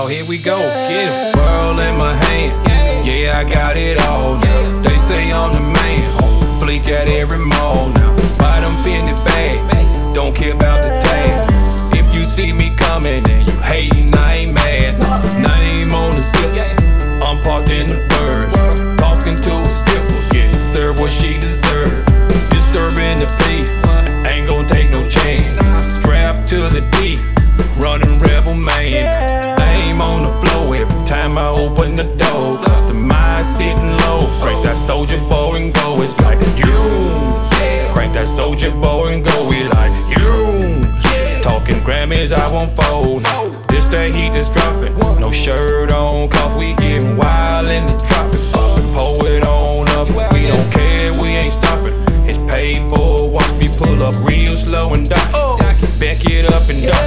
Now here we go, get it. World in my hand, yeah, I got it all now. They say I'm the man, fleek at every mall now. Buy them Fendi bag, don't care about the tag. If you see me coming and you hating, I ain't mad. Name on the zip, I'm parked in the bird. Talking to a stripper, getting served what she deserve. Disturbing the peace, ain't gon' take no chance. Strapped to the D, running rebel man. Name on the floor every time I open the door. Customize sitting low, crank that Soulja Boy and go. It's like you, crank that Soulja Boy and go. It's like you, talking Grammys I won't fold. This the heat that's dropping, no shirt on, cause we getting wild in the tropics. Pull it on up, we don't care, we ain't stopping. It's paper, watch me pull up real slow and dock. Back it up and dock.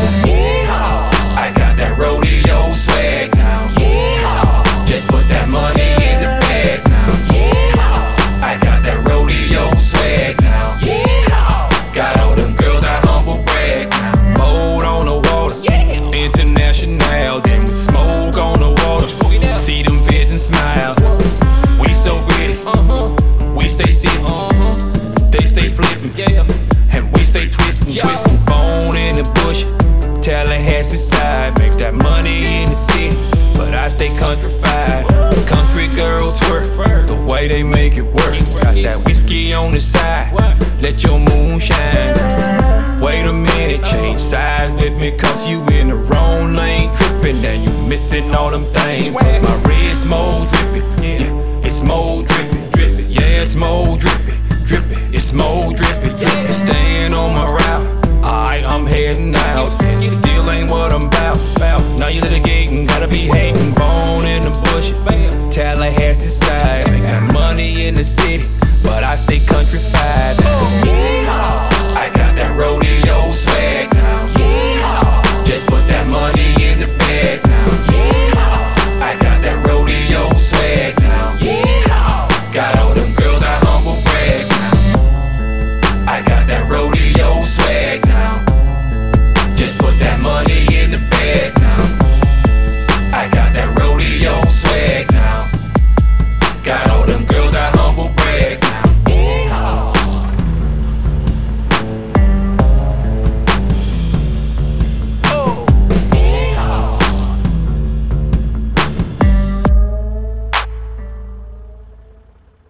I got that rodeo swag now. Just put that money in the bag now. I got that rodeo swag now. Got all them girls I humble brag now. Mold on the water, international. Then we smoke on the water. See them visions smile. We so ready, we stay sitting, they stay flipping, and we stay twisting. Bone in the bush, Tallahassee side. Make that money in the city, but I stay countrified. Country girls twerk, the way they make it work. Got that whiskey on the side, let your moon shine. Wait a minute, change sides with me, cause you in the wrong lane. Trippin', and you missing all them things. Cause my red's more drippy, yeah, it's more drippy, drippy. Yeah, it's more drippy, drippy. It's more drippy, drippy.